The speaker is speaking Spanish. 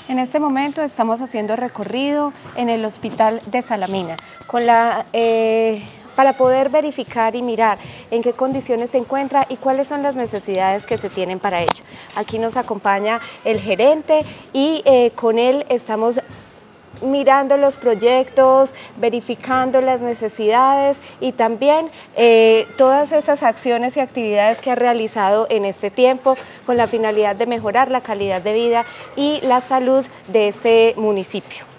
En este momento estamos haciendo recorrido en el Hospital de Salamina para poder verificar y mirar en qué condiciones se encuentra y cuáles son las necesidades que se tienen para ello. Aquí nos acompaña el gerente y con él estamos mirando los proyectos, verificando las necesidades y también todas esas acciones y actividades que ha realizado en este tiempo con la finalidad de mejorar la calidad de vida y la salud de este municipio.